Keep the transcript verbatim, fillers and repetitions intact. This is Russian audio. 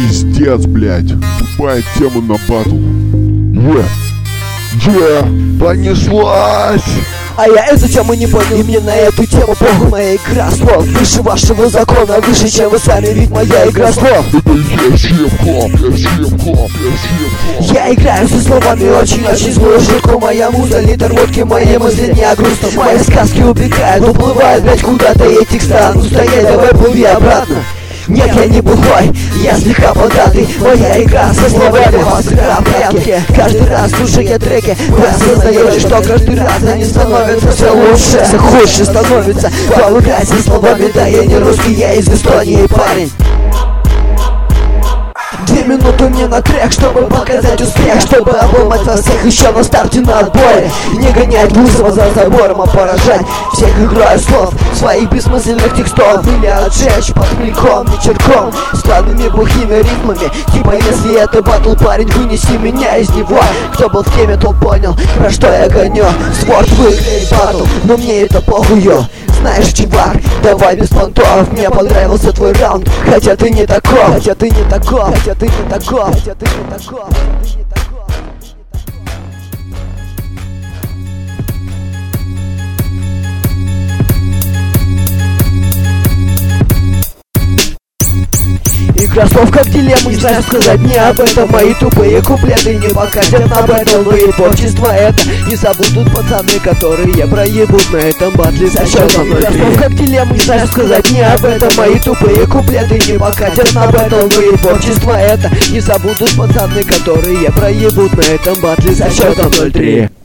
Пиздец, блядь. Тупая тема на батл. Е, е, понеслась. А я эту тему не понял, и мне на эту тему похуй. Моя игра слов выше вашего закона, выше, чем вы сами, ведь моя игра слов. Это я хип-хоп, я хип-хоп, я хип-хоп. Я играю со словами очень-очень злую шутку. Моя муза, литр водки, мои мысли не о грустном. Мои сказки убегают, уплывают, блять, куда-то этих стану стоять, давай плыви обратно. Нет, я не бухой, я слегка податый. Моя игра со словами, вас игра в порядке. Каждый раз слушая треки, вы осознаете, что каждый раз они становятся все лучше, все хуже становится. Вам играть со словами, да я не русский, я из Эстонии, парень. Две минуты мне на трек, чтобы показать успех, чтобы обломать вас всех еще на старте на отборе. Не гонять Бузова за забором, а поражать всех играю слов, своих бессмысленных текстов. Или отжечь под мельком, вечерком, странными бухими ритмами. Типа если это батл, парень, вынеси меня из него. Кто был в теме, тот понял, про что я гоню. Спорт выиграет батл, но мне это похую. Знаешь, чувак, давай без понтов. Мне понравился твой раунд, хотя ты не таков, хотя ты не таков, хотя ты не таков, хотя ты не таков, хотя ты не таков. Игра слов как дилемма, не знаю сказать не об этом. Мои тупые куплеты не покатят на бэтл. И творчество это не забудут пацаны, которые проебут на этом батле за счетом ноль три. Игра слов как дилемма, не знаю сказать не об этом. Мои тупые куплеты не покатят на бэтл. И творчество это не забудут пацаны, которые проебут на этом батле за счетом ноль три.